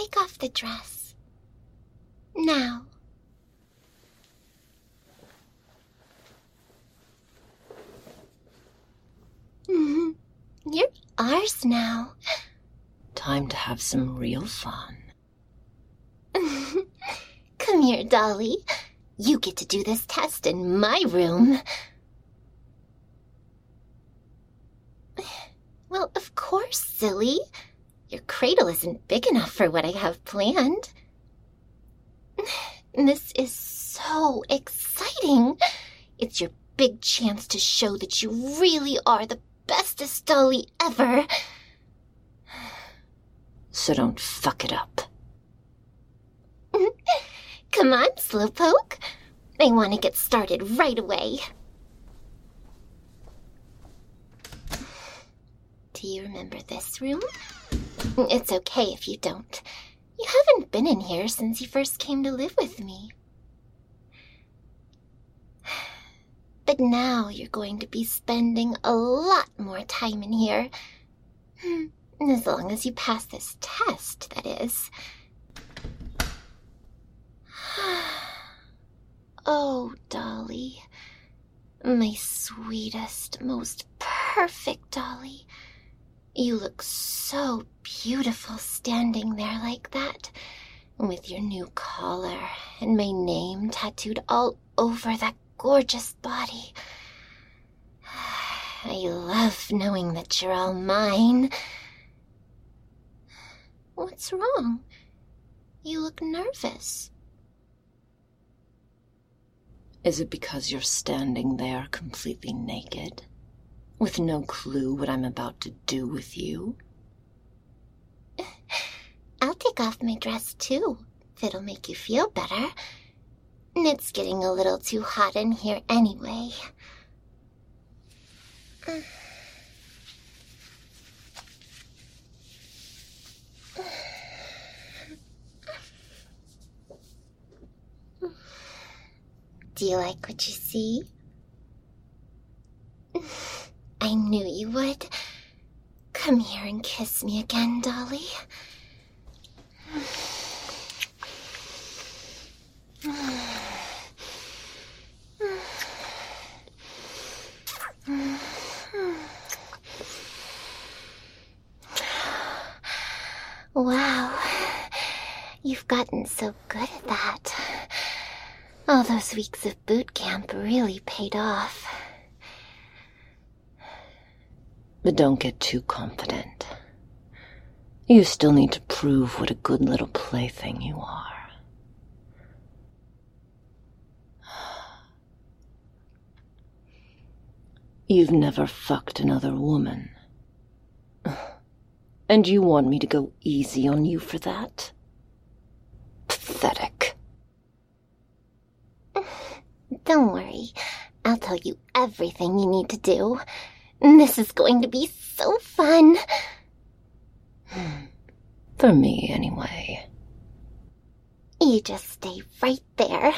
take off the dress. Now. You're ours now. Time to have some real fun. Come here, Dolly. You get to do this test in my room. Well, of course, silly. Your cradle isn't big enough for what I have planned. This is so exciting. It's your big chance to show that you really are the bestest Dolly ever. So don't fuck it up. Come on, Slowpoke. I want to get started right away. Do you remember this room? It's okay if you don't. You haven't been in here since you first came to live with me. But now you're going to be spending a lot more time in here. As long as you pass this test, that is. Oh, Dolly. My sweetest, most perfect Dolly. You look so beautiful standing there like that, with your new collar and my name tattooed all over that gorgeous body. I love knowing that you're all mine. What's wrong? You look nervous. Is it because you're standing there completely naked, with no clue what I'm about to do with you? I'll take off my dress too, if it'll make you feel better. It's getting a little too hot in here anyway. Do you like what you see? I knew you would. Come here and kiss me again, Dolly. Wow, you've gotten so good at that. All those weeks of boot camp really paid off. But don't get too confident. You still need to prove what a good little plaything you are. You've never fucked another woman. And you want me to go easy on you for that? Pathetic. Don't worry. I'll tell you everything you need to do. This is going to be so fun. For me, anyway. You just stay right there.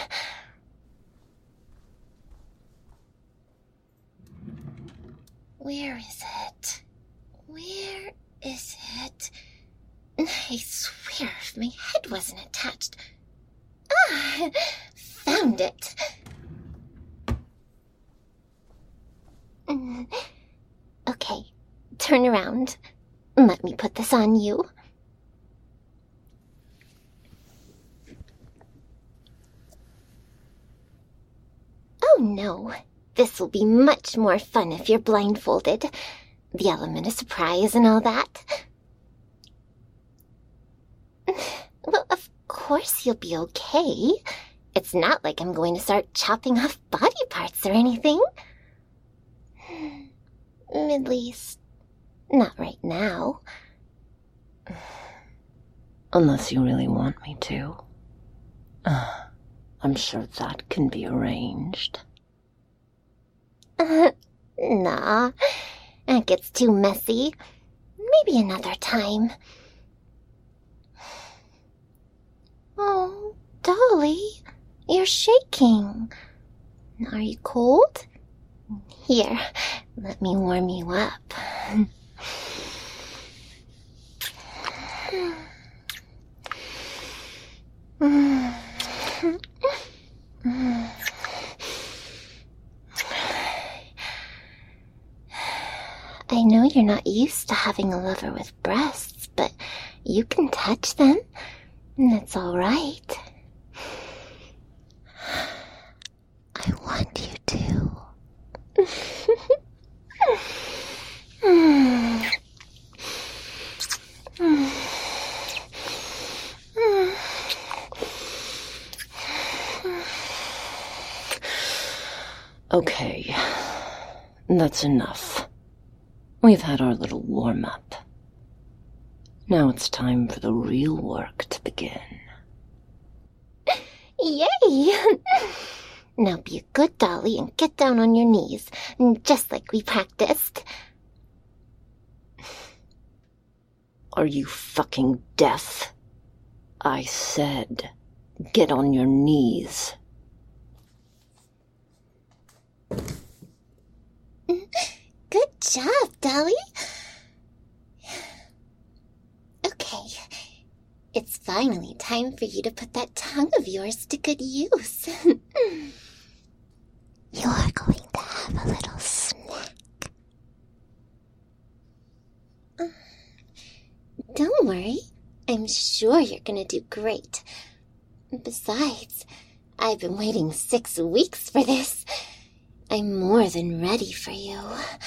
Where is it? Where is it? I swear if my head wasn't attached. Ah! Found it. Okay, turn around. Let me put this on you. Oh no, this will be much more fun if you're blindfolded. The element of surprise and all that. Well, of course you'll be okay. It's not like I'm going to start chopping off body parts or anything. At least, not right now. Unless you really want me to. I'm sure that can be arranged. Nah, that gets too messy. Maybe another time. Oh, Dolly, you're shaking. Are you cold? Here, let me warm you up. I know you're not used to having a lover with breasts, but you can touch them, and that's all right. I want you to. Okay, that's enough. We've had our little warm-up. Now it's time for the real work to begin. Yay! Now be a good dolly and get down on your knees, just like we practiced. Are you fucking deaf? I said, get on your knees. Good job, Dolly. Okay, it's finally time for you to put that tongue of yours to good use. You're going to have a little snack. Don't worry, I'm sure you're gonna do great. Besides, I've been waiting 6 weeks for this. I'm more than ready for you.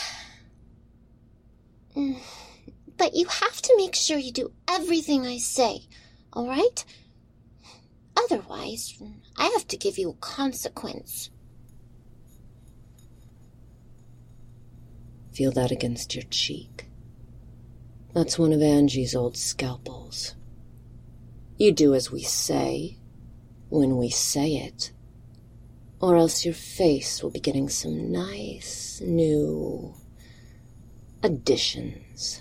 But you have to make sure you do everything I say, all right? Otherwise, I have to give you a consequence. Feel that against your cheek. That's one of Angie's old scalpels. You do as we say, when we say it, or else your face will be getting some nice, new additions.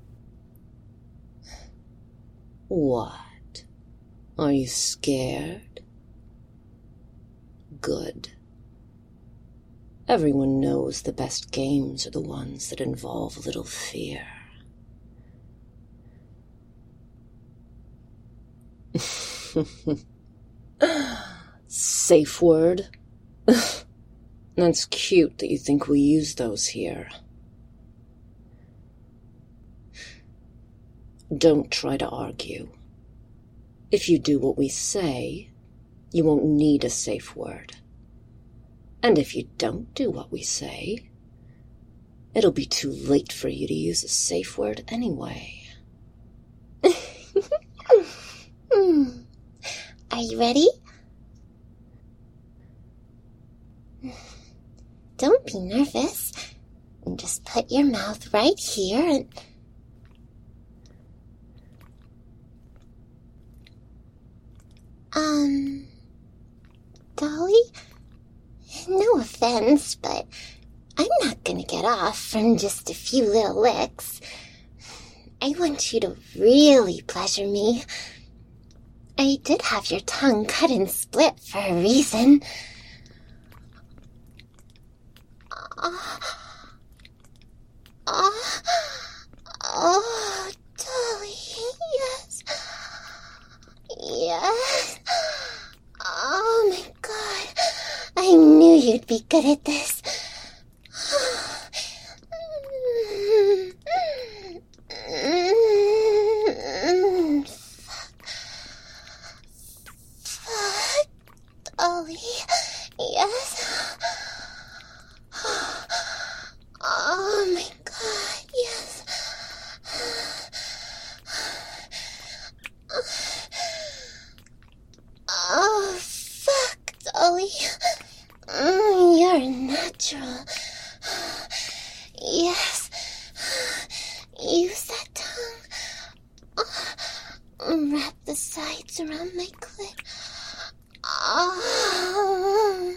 What? Are you scared? Good. Everyone knows the best games are the ones that involve a little fear. Safe word? That's cute that you think we use those here. Don't try to argue. If you do what we say, you won't need a safe word. And if you don't do what we say, it'll be too late for you to use a safe word anyway. Are you ready? Don't be nervous. Just put your mouth right here and... Dolly? No offense, but I'm not gonna get off from just a few little licks. I want you to really pleasure me. I did have your tongue cut and split for a reason. Oh, Dolly, yes. Yes. Oh my God. I knew you'd be good at this. Fuck. Dolly, yes. Oh my God, yes. Oh, fuck, Dolly. You're a natural. Yes. Use that tongue. Wrap the sides around my clit. Oh.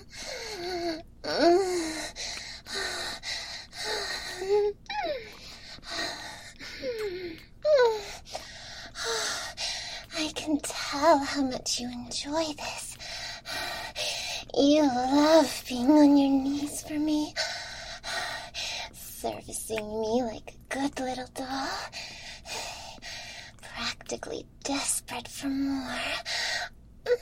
I can tell how much you enjoy this. You love being on your knees for me, servicing me like a good little doll, practically desperate for more.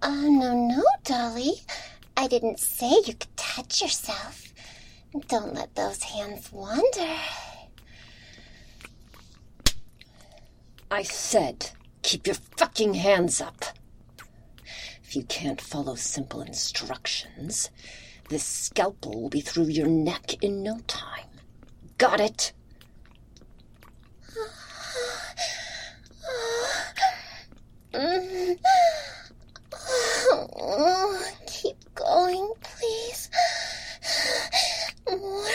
No, Dolly. I didn't say you could touch yourself. Don't let those hands wander. I said, keep your fucking hands up. If you can't follow simple instructions, this scalpel will be through your neck in no time. Got it? Keep going, please. More.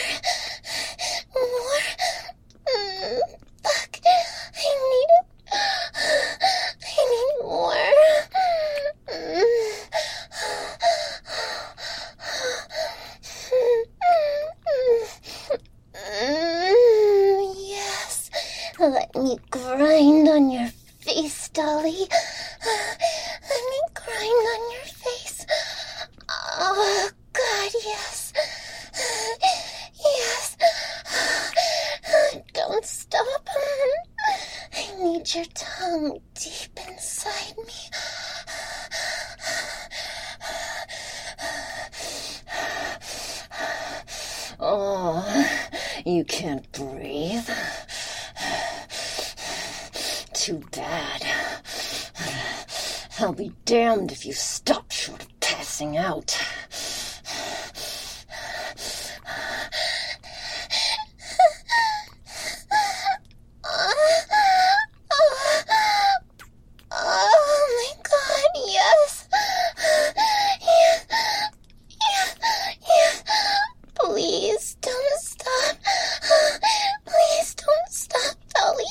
Fuck. I need it. I need more. Yes. Let me grind on your face, Dolly. Let me grind on your face. Oh, God, yes. Yes. Don't stop. I need your tongue deep inside me. Oh, you can't breathe. Too bad. I'll be damned if you stop short of passing out. Oh my God, yes. Yes. Please don't stop. Please don't stop, Dolly.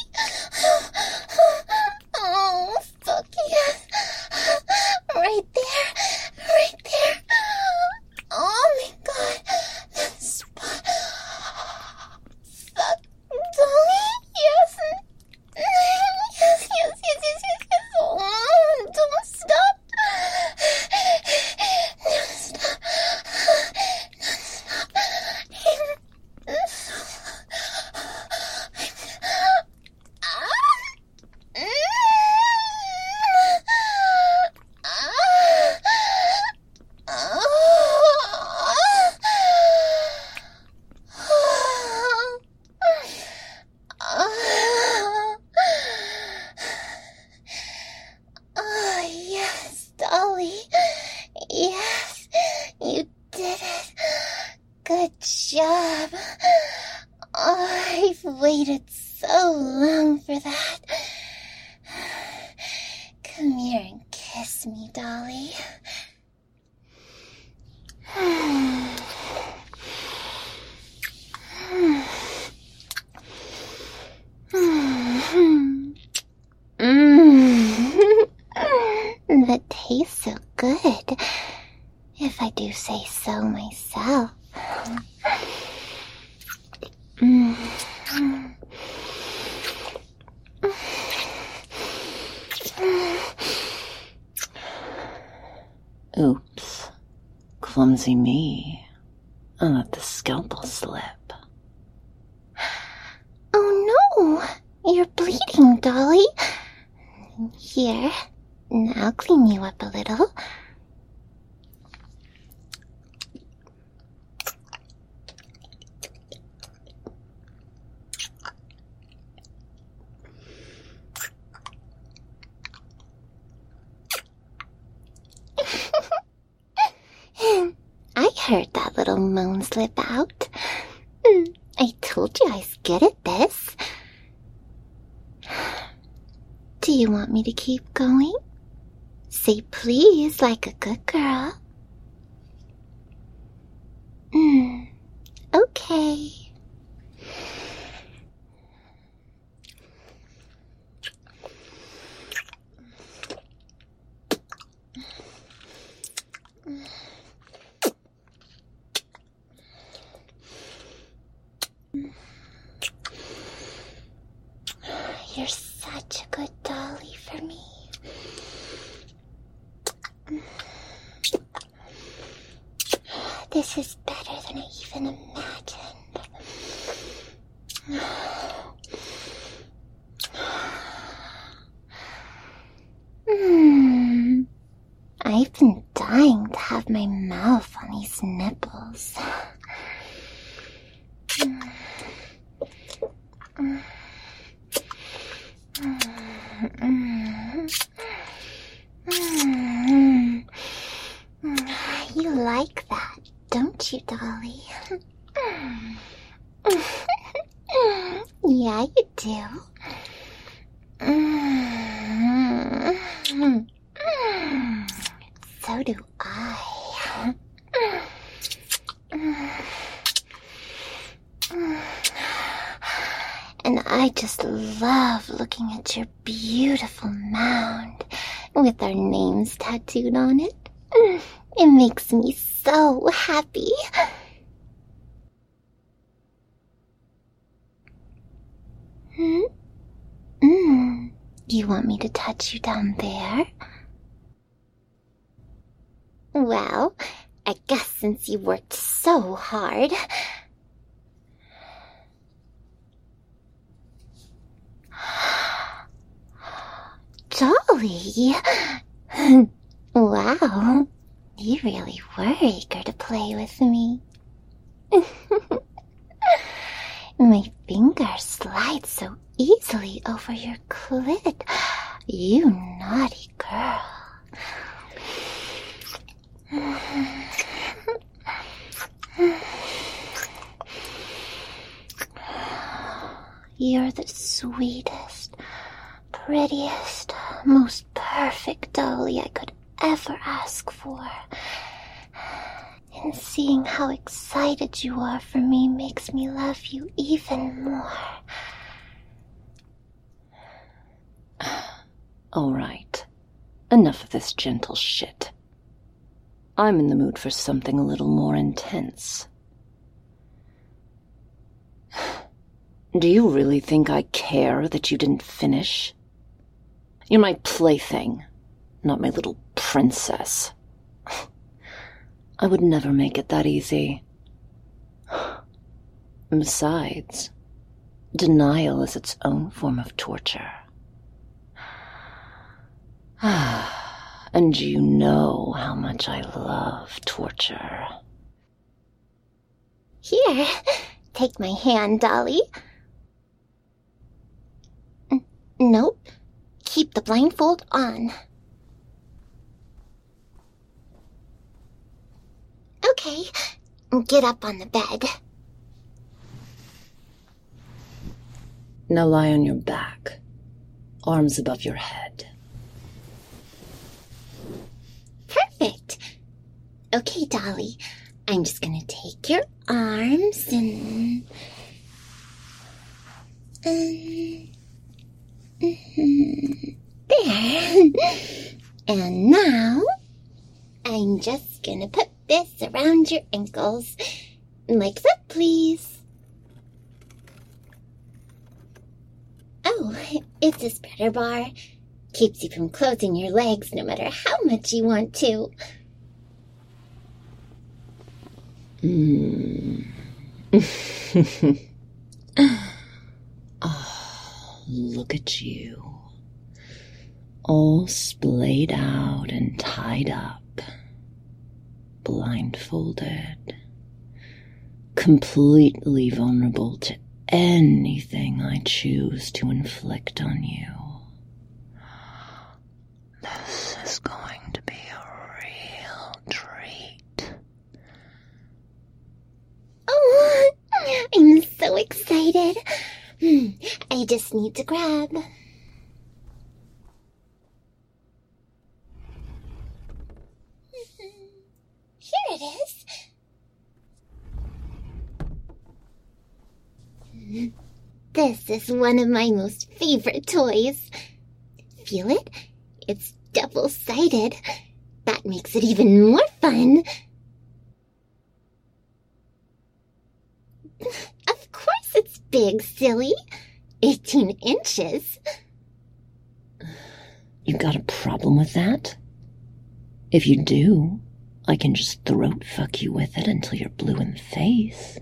Oh, fuck yes. Right there. Oh my God, that spot. Fuck, Dolly, yes. Yes. Oh, don't stop. Oh, yes, Dolly. Yes, you did it. Good job. Oh, I've waited so long for that. Come here and kiss me, Dolly. That tastes so good, if I do say so myself. Oops. Clumsy me. I let the scalpel slip. Oh no! You're bleeding, Dolly. Here, I'll clean you up a little. I heard that little moan slip out. I told you I was good at this. Do you want me to keep going? Say please like a good girl. Okay. You're such a good dolly for me. This is better than I even imagined. I've you, Dolly. Yeah, you do. So do I. And I just love looking at your beautiful mound with our names tattooed on it. It makes me so happy. You want me to touch you down there? Well, I guess since you worked so hard... Dolly! Wow, you really were eager to play with me. My fingers slide so easily over your clit. You naughty girl. You're the sweetest, prettiest, most perfect dolly I could ever ask for. And seeing how excited you are for me makes me love you even more. All right. Enough of this gentle shit. I'm in the mood for something a little more intense. Do you really think I care that you didn't finish? You're my plaything, not my little princess. I would never make it that easy. Besides, denial is its own form of torture. And you know how much I love torture. Here, take my hand, Dolly. Nope. Keep the blindfold on. Okay, get up on the bed. Now lie on your back, arms above your head. Perfect. Okay, Dolly, I'm just gonna take your arms and... There. And now, I'm just gonna put this around your ankles. Like that, please. Oh, it's a spreader bar. Keeps you from closing your legs no matter how much you want to. Oh, look at you. All splayed out and tied up. Blindfolded. Completely vulnerable to anything I choose to inflict on you. This is going to be a real treat. Oh, I'm so excited. I just need to grab. Here it is. This is one of my most favorite toys. Feel it? It's double-sided. That makes it even more fun. Of course it's big, silly. 18 inches. You got a problem with that? If you do, I can just throat fuck you with it until you're blue in the face.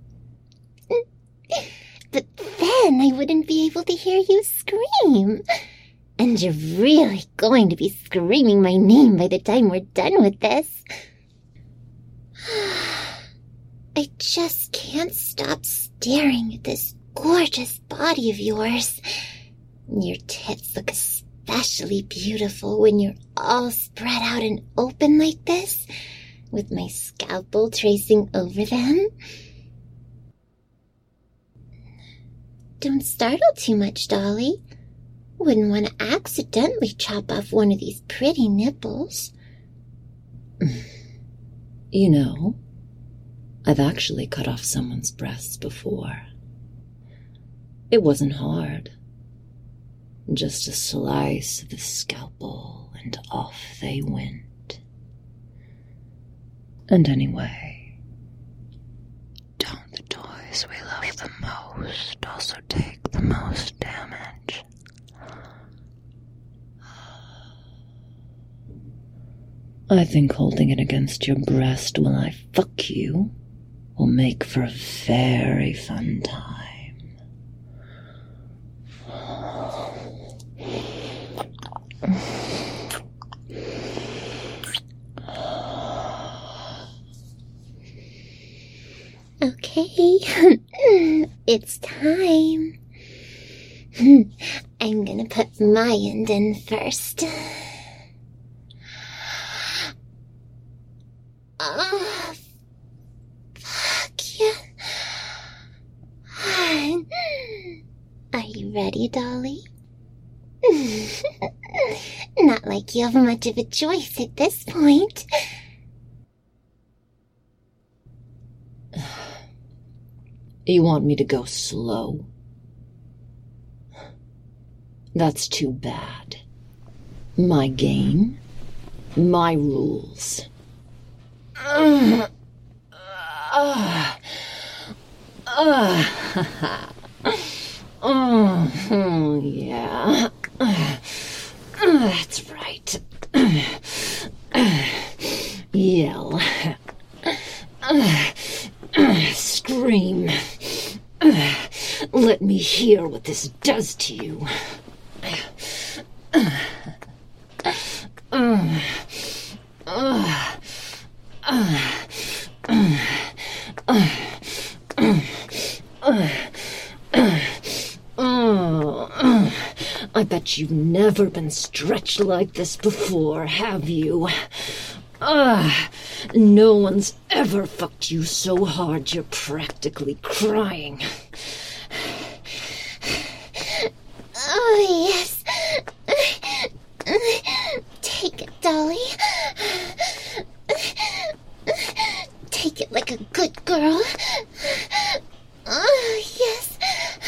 But then I wouldn't be able to hear you scream. And you're really going to be screaming my name by the time we're done with this. I just can't stop staring at this gorgeous body of yours. Your tits look especially beautiful when you're all spread out and open like this. with my scalpel tracing over them. Don't startle too much, Dolly. Wouldn't want to accidentally chop off one of these pretty nipples. You know, I've actually cut off someone's breasts before. It wasn't hard. Just a slice of the scalpel, and off they went. And anyway, don't the toys we love the most also take the most damage? I think holding it against your breast while I fuck you will make for a very fun time. Okay, it's time. I'm gonna put my end in first. Oh, fuck yeah. Are you ready, Dolly? Not like you have much of a choice at this point. You want me to go slow? That's too bad. My game, my rules. Yeah. That's right. Yell. Scream. Let me hear what this does to you. I bet you've never been stretched like this before, have you? No one's ever fucked you so hard you're practically crying. Oh, yes. Take it, Dolly. Take it like a good girl. Oh, yes.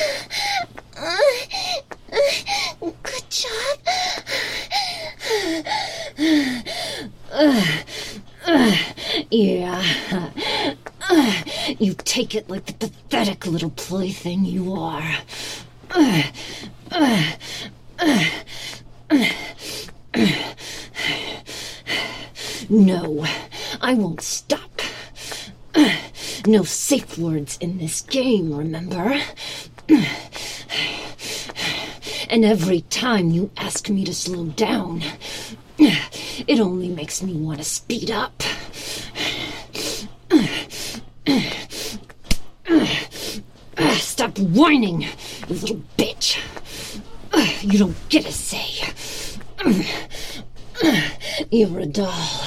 Good job. Yeah. You take it like the pathetic little plaything you are. No, I won't stop. No safe words in this game, remember? And every time you ask me to slow down, it only makes me want to speed up. Stop whining, you little bitch. You don't get a say. You're a doll.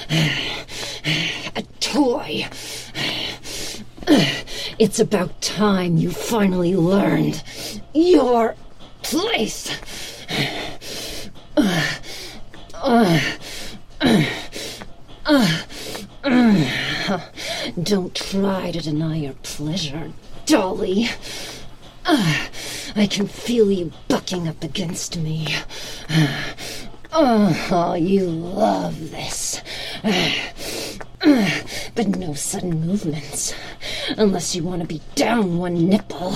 A toy. It's about time you finally learned your place. Don't try to deny your pleasure, Dolly. I can feel you bucking up against me. Oh, you love this. But no sudden movements, unless you want to be down one nipple.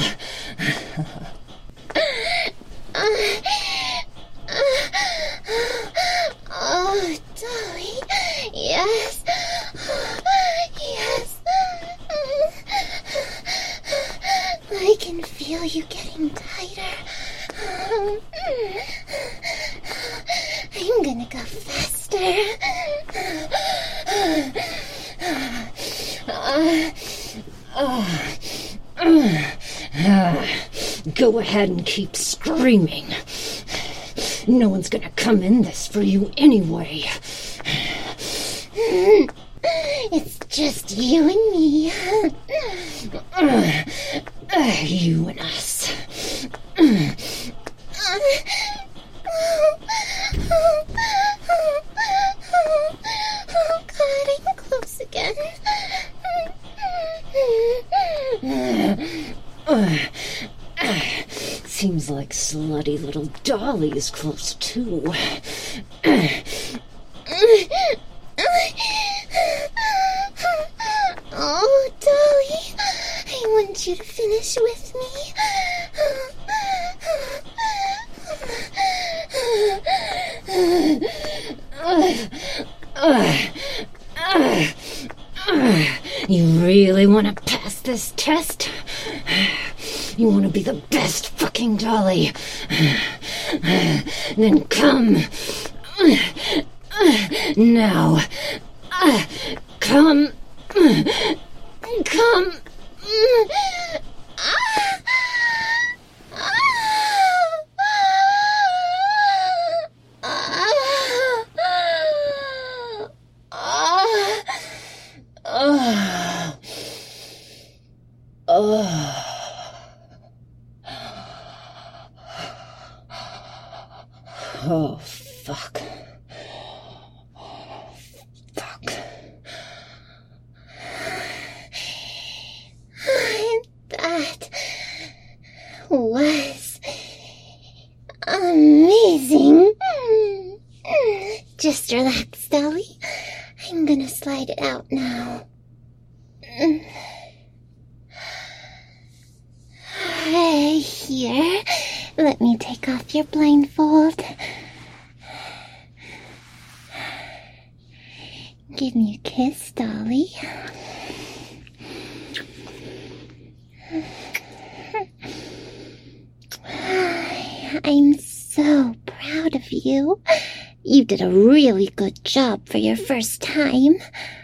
Oh, Dolly. Yes. Yes. I can feel you getting tighter. I'm gonna go faster. Go ahead and keep screaming. No one's gonna come in this for you anyway. just you and me. You and us. Oh God, I'm close again. Seems like slutty little Dolly is close too. Oh, Dolly, I want you to finish with me. You really want to pass this test? You want to be the best fucking Dolly? Then come. Now. Come. Come. Oh, fuck. Fuck. That was amazing. Just relax, Dolly. I'm gonna slide it out now. Here, let me take off your blindfold. Give me a kiss, Dolly. I'm so proud of you. You did a really good job for your first time.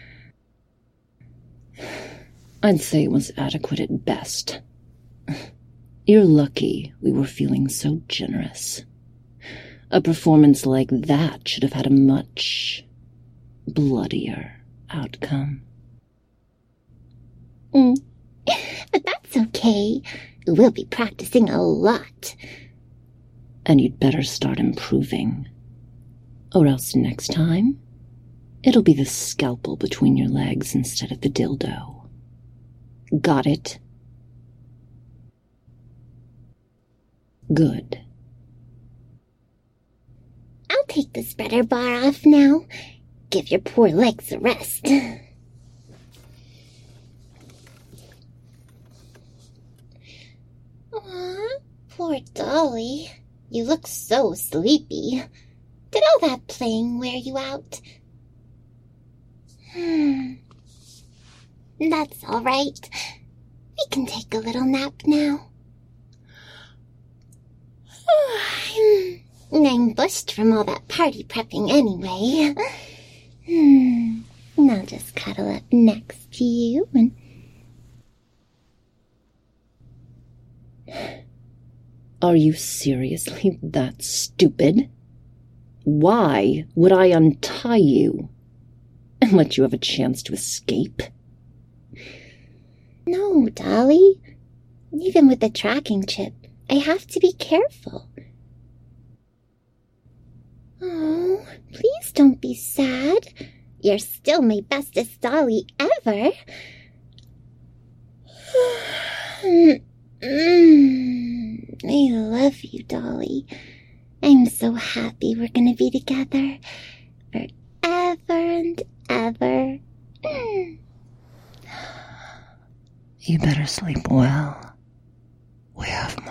I'd say it was adequate at best. You're lucky we were feeling so generous. A performance like that should have had a much bloodier outcome. But that's okay. We'll be practicing a lot. And you'd better start improving. Or else next time, it'll be the scalpel between your legs instead of the dildo. Got it? Good. I'll take the spreader bar off now. Give your poor legs a rest. Aw, poor Dolly. You look so sleepy. Did all that playing wear you out? That's all right. We can take a little nap now. I'm bushed from all that party prepping anyway. I'll just cuddle up next to you and... Are you seriously that stupid? Why would I untie you and let you have a chance to escape? No, Dolly. Even with the tracking chip, I have to be careful. Oh, please don't be sad. You're still my bestest Dolly ever. I love you, Dolly. I'm so happy we're gonna be together forever and ever. You better sleep well. We have more.